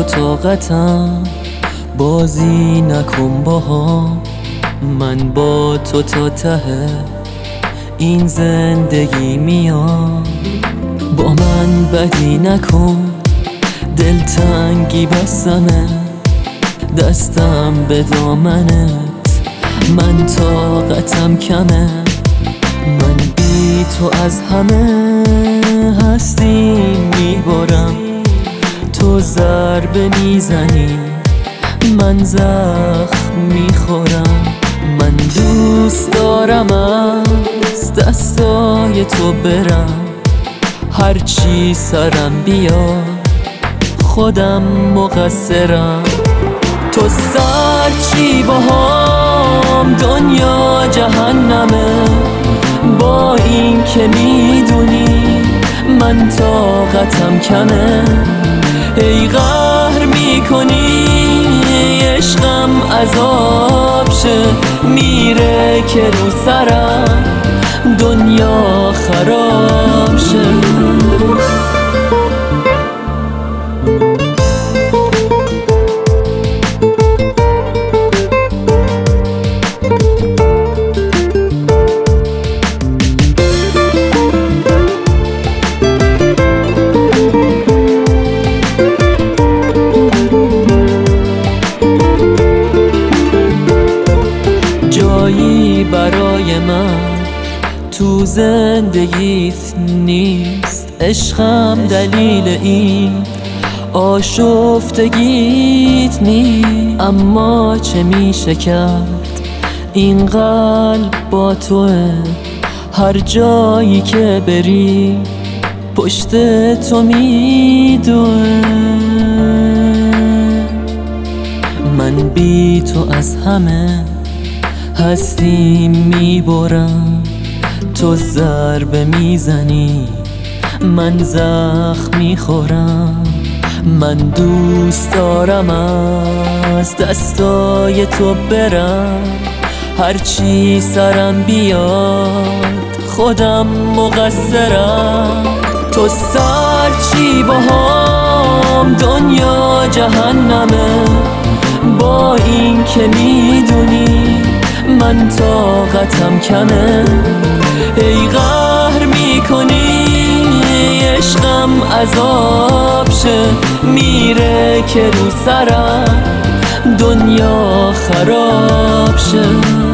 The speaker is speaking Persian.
تو طاقتم، بازی نکن باهام، من با تو تا ته این زندگی میام. با من بدی نکن، دلتنگی بستمه، دستم به دامنت، من طاقتم کمه. من بی تو از همه هستی میبارم، تو ضربه میزنی من زخم میخورم. من دوست دارم از دستای تو برم، هرچی سرم بیاد خودم مقصرم. تو سرچی باهام دنیا جهنمه، با این که میدونی من طاقتم کمه. ای قهر میکنی عشقم عذاب شه، میره که رو سرم دنیا خراب شه. جایی برای من تو زندگیت نیست، عشقم دلیل این آشفتگیت نیست. اما چه میشه کرد این قلب با توه، هر جایی که بری پشت تو میدوه. من بی تو از همه هستی میبرم، تو ضربه میزنی من زخم میخورم. من دوست دارم از دستای تو برم، هرچی سرم بیاد خودم مقصرم. تو سرچی باهام دنیا جهنمه، با این که میدونی من طاقتم کمه. ای قهر میکنی عشقم عذاب شه، میره که رو سرم دنیا خراب شه.